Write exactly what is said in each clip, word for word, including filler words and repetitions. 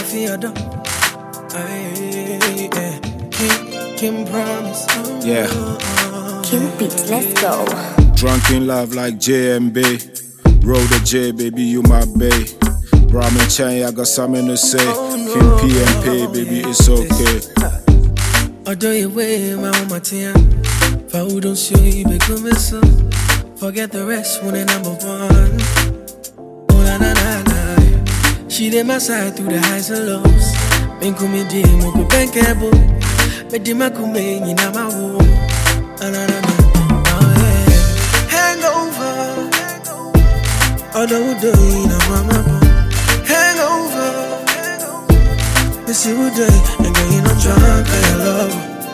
feel done. Aye, yeah. Kim, Kim promise. Yeah. Kim Beats, let's go. Drunk in love like J M B. Roll the J, baby, you my bae. Brahmin Chang, I got something to say. Kim P M P, baby, it's okay. Although you weigh my own material, if I wouldn't show you, become a son. Forget the rest when they're number one. Oh, na na na na. She did my side through the highs and lows. Men come di mo ko bankable. But di ma come in na my home. Na na na na. Oh yeah. Hangover. Although we do in a mama. Hangover. Miss you would day. And girl, you know drunk for your love.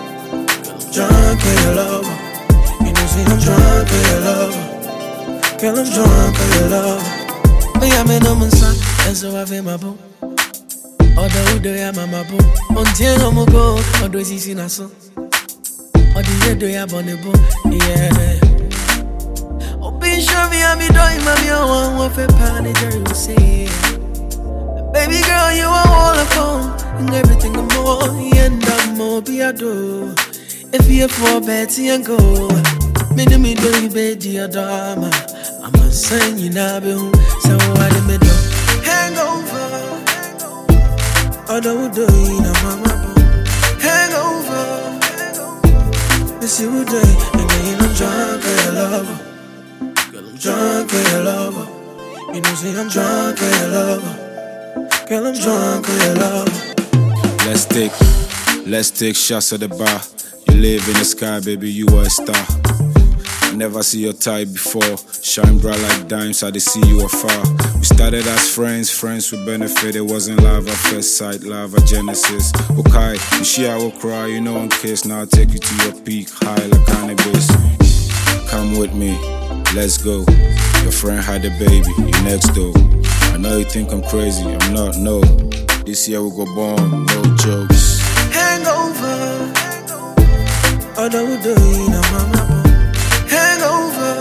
Drunk for your love. You know see I'm drunk for your love. Girl, I'm drunk for your love. Me I'm in a son, and so I feel my boo. Although we do ya mama boo. Until no more go. Although she see na so. Although you do ya bonne boo. Yeah. Oh, be sure me I'm doing mommy. I want one for pan and you say. Baby girl, you are all alone. And everything and more, and I'm more be a do. If you're for Betty and go, me do me do you be dear dama. I'm a son, you know, so I do me do. Hangover, although we do in a mama. Hangover, miss you would day, and then I'm drunk for your lover. Girl, I'm drunk for your lover. You know, say I'm drunk for your lover. Girl, I'm drunk for your love. Let's take, let's take shots at the bar. You live in the sky, baby, you are a star. I never see your type before. Shine bright like dimes, I did see you afar. We started as friends, friends with benefit. It wasn't love at first sight, love at Genesis. Okay, you see I will cry, you know I'm kissed. Now I'll take you to your peak, high like cannabis. Come with me, let's go. Your friend had a baby, you next door. I know you think I'm crazy, I'm not, no. This year we go bomb, no jokes. Hangover, although we do in a mama. Hangover,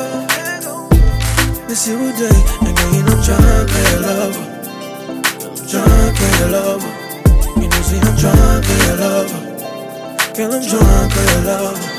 miss you would day, and girl, you know I'm drunk for your lover. I'm drunk for your lover. You know, see I'm drunk for your lover. Girl, I'm drunk for your lover.